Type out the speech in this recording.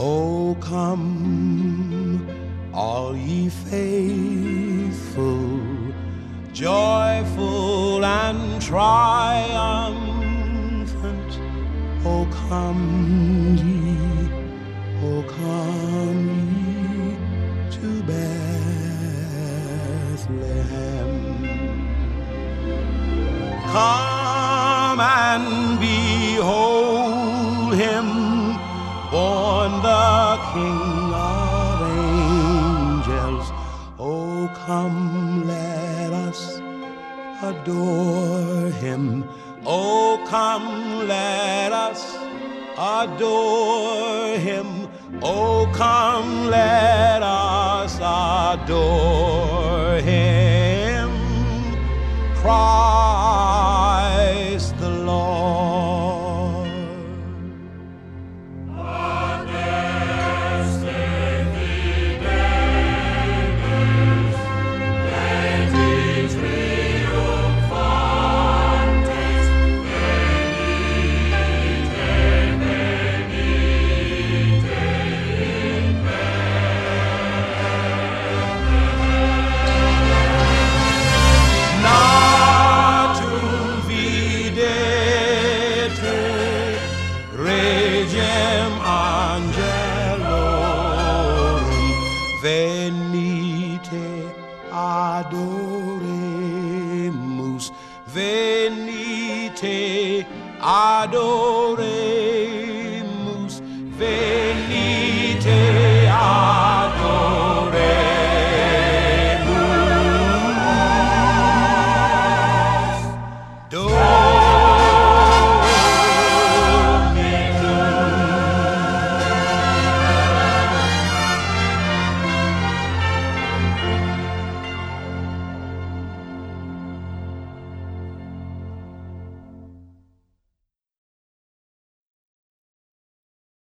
Oh, come, all ye faithful, joyful and triumphant. Oh, come ye, oh, come ye to Bethlehem. Come and behold him, born the King of angels. Oh, come, let us adore him. Oh, come, let us adore him. Oh, come, let us adore him. Christ the Lord. Regem angelorum venite adoremus, venite adoremus, venite